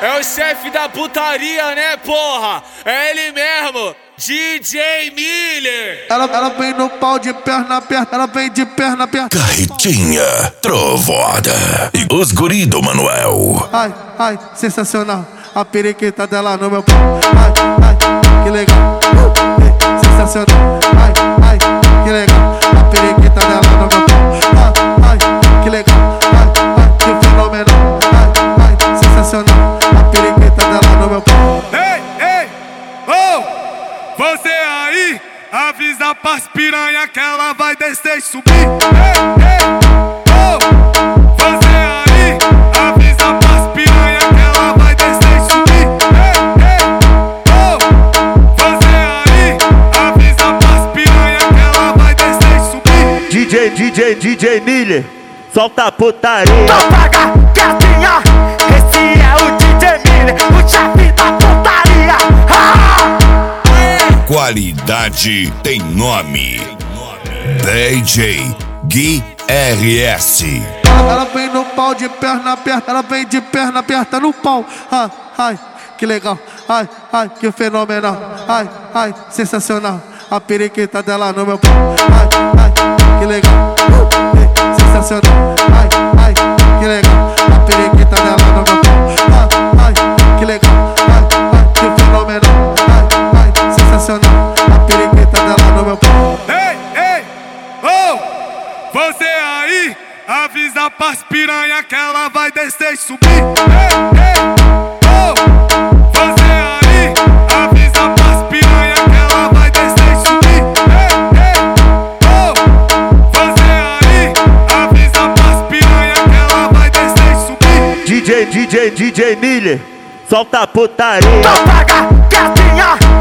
É o chefe da putaria, né, porra? É ele mesmo, DJ Miller. Ela vem no pau de perna aberta, ela vem de perna aberta. Carretinha, trovada e os guri do Manuel. Ai, ai, sensacional. A periquita dela no meu pau. Ai, ai, que legal. Sensacional. Ai, ai, que legal. A periquita dela no meu pau. Ai, ai, que legal. Ai, ai, que fenomenal. Ai, ai, sensacional. A periquita dela no meu pau. Ei, ei, oh! Você aí, avisa pras piranha que ela vai descer e subir. Ei, ei, oh! Você aí, avisa pras piranha que ela vai descer e subir. Ei, ei, oh! Você aí, avisa pras piranha que ela vai descer e subir. DJ Miller, solta a putaria. Então paga, gatinha, esse é o DJ Miller, o chefe da putaria. Qualidade tem nome. DJ Gui RS. Ela vem no pau de perna aberta, ela vem de perna aberta no pau. Ai, ai, que legal. Ai, ai, que fenomenal. Ai, ai, sensacional. A periquita dela no meu pau. Ai, ai, que legal. Sensacional. Ai, ai, que legal. A periquita dela no meu pau. Ai, ai, que legal. Ai, ai, que fenomenal. Ai, ai, sensacional. A periquita dela no meu pau. Ei, ei, oh! Você aí, avisa pras piranha que ela vai descer e subir. Ei, ei, oh! Você aí, avisa pras piranha que ela vai descer e subir. Ei, ei, oh! Você aí, avisa pras piranha que ela vai descer e subir. DJ Miller, solta a putaria. Então paga, gatinha,